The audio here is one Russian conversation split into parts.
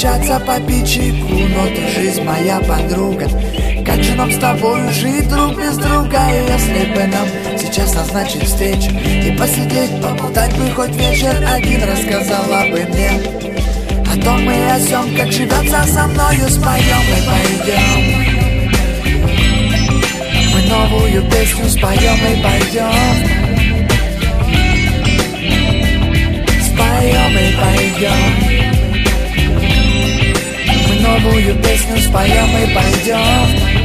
встречаться по пичику, но ты жизнь моя подруга. Как же нам с тобою жить друг без друга? И если бы нам сейчас назначить встречу и посидеть, поболтать бы хоть вечер один, рассказала бы мне о том и о сём, как живется со мною. Споем и пойдем, мы новую песню споем и пойдем, споем и пойдем, мы новую песню споем и пойдем.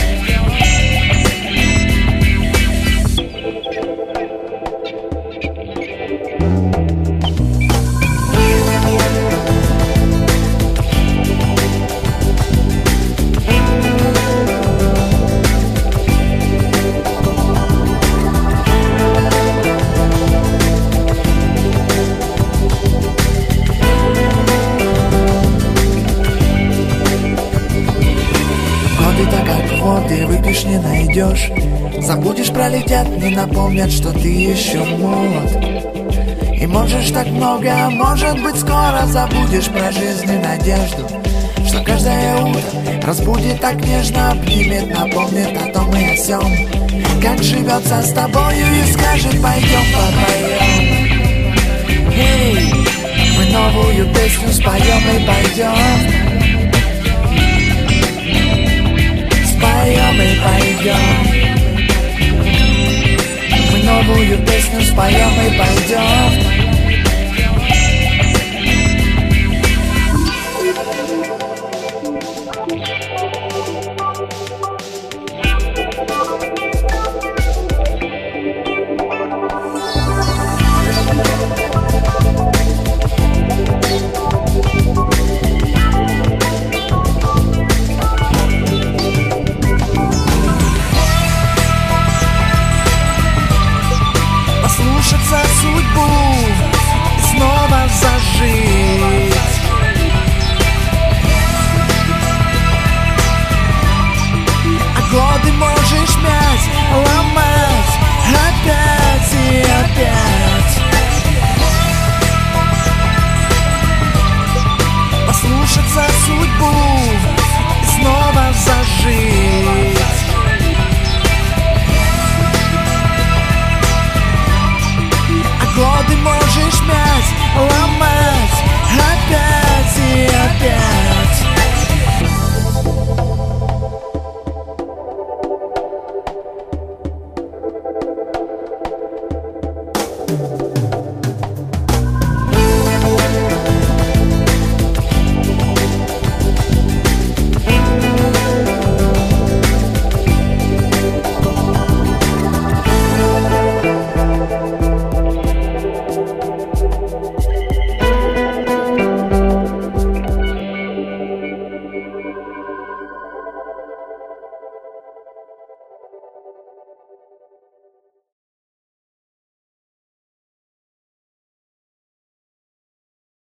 Ты выпьешь, не найдешь, забудешь, пролетят, не напомнят, что ты еще молод. И можешь так много, а может быть скоро забудешь про жизнь и надежду, что каждое утро разбудит так нежно, обнимет, напомнит о том и о сём, как живется с тобою, и скажет: пойдем попоем. Эй, мы новую песню споем и пойдем, споем и пойдем, мы новую песню споем и пойдем.